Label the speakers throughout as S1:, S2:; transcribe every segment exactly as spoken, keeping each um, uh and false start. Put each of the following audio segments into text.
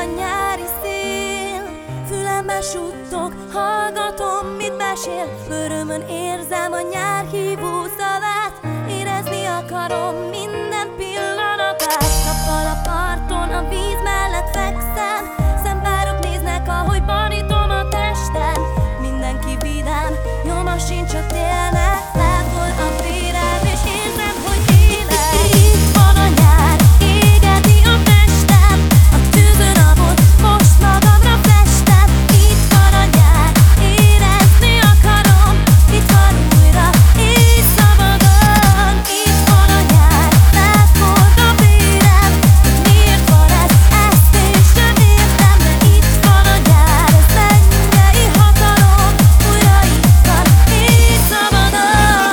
S1: a nyári szél, fülembe suttog, hallgatom, mit mesél. Örömön érzem a nyár hívó szavát, érezni akarom minden pillanatát. Nappal a parton, a víz mellett fekszem, szempárok néznek, ahogy banítom a testem. Mindenki vidám, nyoma sincs a télnek, lábol a vérem, és érzem, hogy élek. Itt van a nyár, égeti a testem, a tűzön napot most magamra festem. Itt van a nyár, érezni akarom, itt van újra, és szabadon. Itt van a nyár, megford a vérem, miért van ez, ezt én sem értem. De itt van a nyár, ez mennyei hatalom, újra itt van, és szabadon.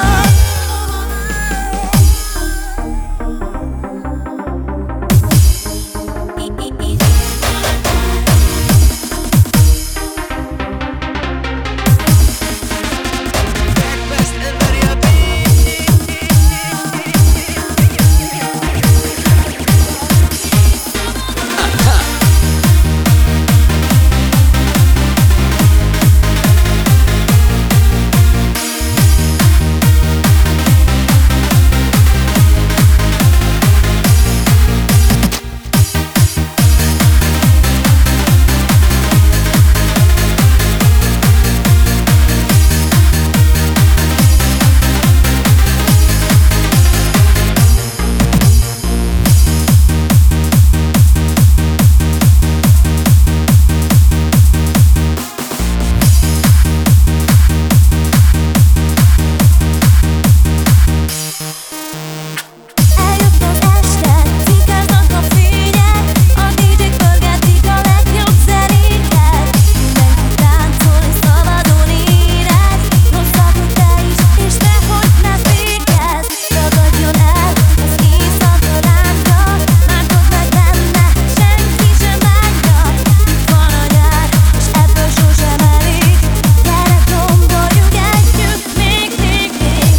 S1: Eljött az este, cikáznak a fények, a dé jék pörgetik a legjobb zenéket. Mindenki táncol és szabadon érez, rosszabbat te is, és nehogy ne fékezz. Ragadjon el az éjszaka lángja, mártod meg benne, senki sem bántja. Itt van a nyár, és ebből sosem elég, gyere domboljunk együtt, még, még, még.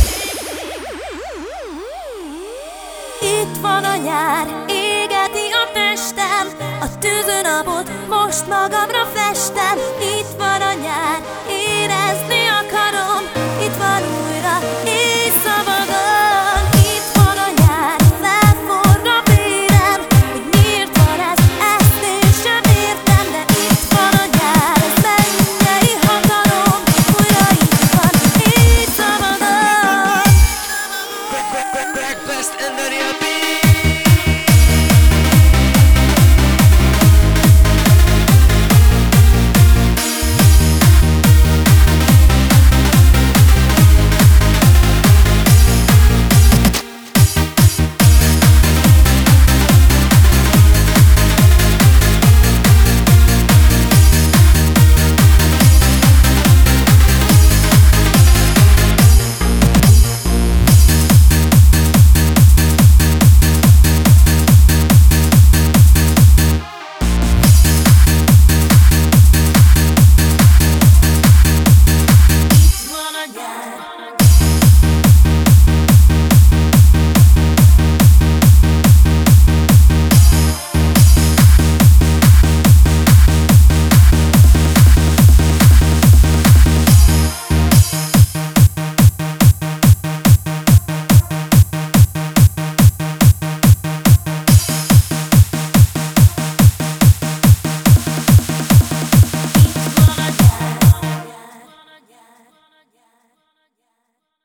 S1: Itt van a nyár, égeti a testem, a tűzön napot most magamra festem.